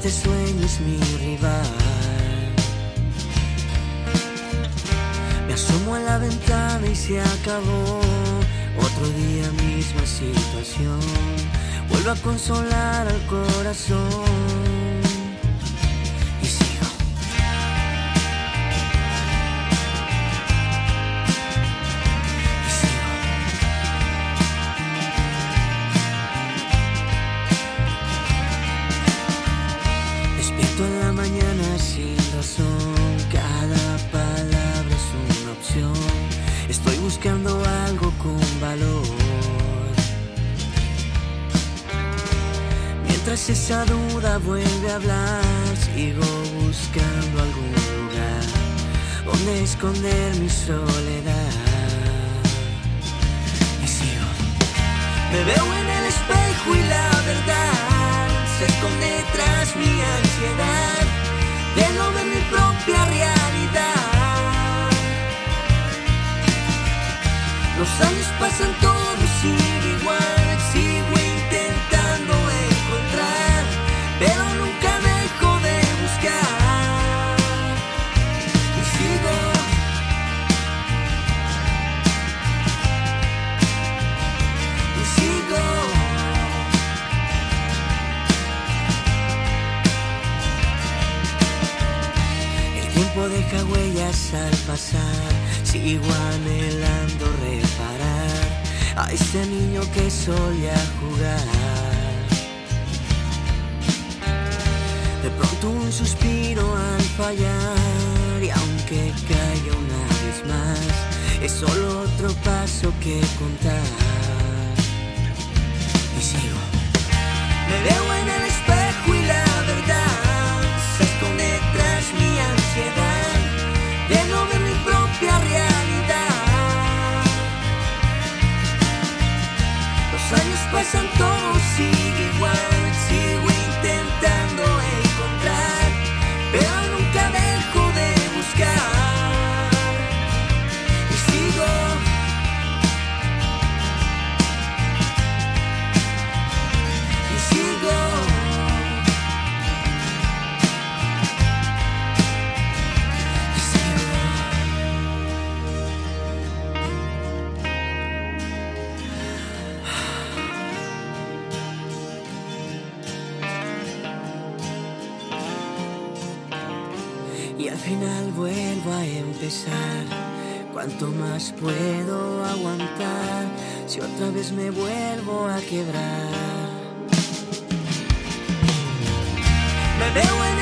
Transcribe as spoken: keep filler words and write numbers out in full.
este sueño es mi rival. Me asomo a la ventana y se acabó. Otro día, misma situación. Vuelvo a consolar al corazón y sigo. Y sigo. Despierto en la mañana sin razón. Cada palabra es una opción. Estoy buscando algo con valor. Mientras esa duda vuelve a hablar, sigo buscando algún lugar donde esconder mi soledad. Y sigo. Me veo en el espejo y la verdad se esconde tras mi ansiedad de no ver mi propia realidad. Los años pasan, todo sigue igual. Sigo intentando encontrar, pero nunca dejo de buscar. Y sigo. Y sigo. El tiempo deja huellas al pasar. Sigo anhelando reparar a ese niño que solía jugar. De pronto un suspiro al fallar, y aunque caiga una vez más, es solo otro paso que contar. Y sigo. Me veo en el espejo y la verdad se esconde tras mi ansiedad de no ver mi propia realidad. Los años pasan, todo sigue igual. Sigo intentando encontrar, pero nunca dejo de buscar. Y sigo. Y sigo. Y sigo. Y al final vuelvo a empezar. ¿Cuánto más puedo aguantar si otra vez me vuelvo a quebrar? Me veo en